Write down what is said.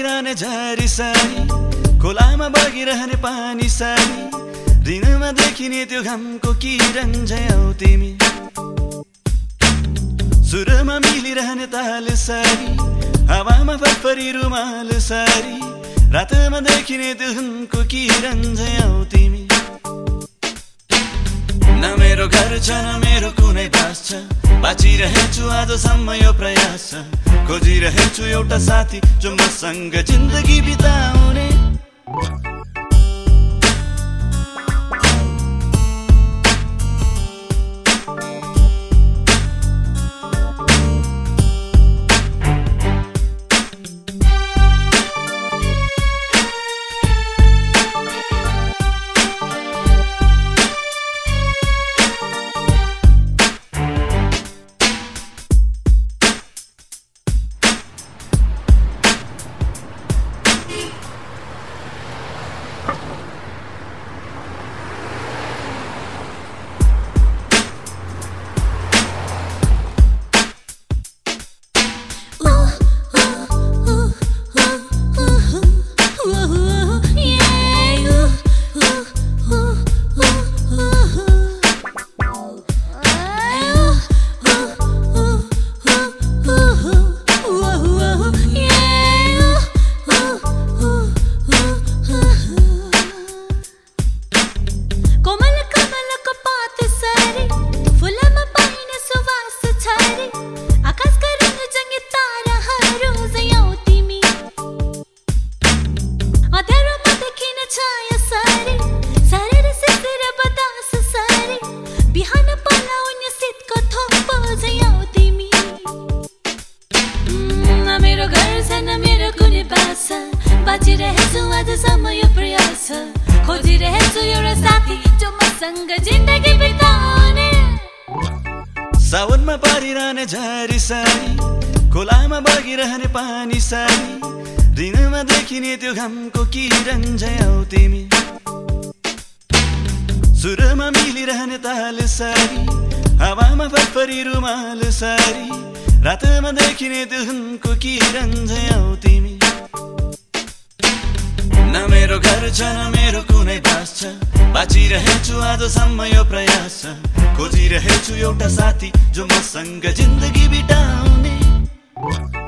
बगिरहने झारी सारी, खोलामा बगिरहने पानी सारी, दिनमा देखिने त्यो घामको किरण झैं आऊ तिमी। सुरमा मिलिरहने ताल सारी, हावामा फरफरी रुमाल सारी, रातमा देखिने त्यो घामको किरण झैं आऊ तिमी। न मेरो घर छ न मेरो कुनै बास छ, बाँचिरहेछु आजसम्म यो प्रयास छ, खोजिरहेछु एउटा साथी जो मसँग जिन्दगी बिताउने। बाँचिरहेछु आजसम्म यो प्रयास, खोजिरहेछु एउटा साथी जो मसँग जिन्दगी बिताउने। सावनमा पारिरहने झारी सारी, खोलामा बगिरहने पानी सारी, दिनमा देखिने त्यो घामको किरण झैं आऊ तिमी। सुरमा मिलिरहने ताल सारी, हावामा फरफरी रुमाल सारी, रातमा देखिने त्यो घामको किरण झैं आऊ तिमी। न मेरो घर छ न मेरो कुनै बास छ, बाँचिरहेछु आजसम्म यो प्रयास छ, खोजिरहेछु एउटा साथी जो मसँग जिन्दगी बिताउने।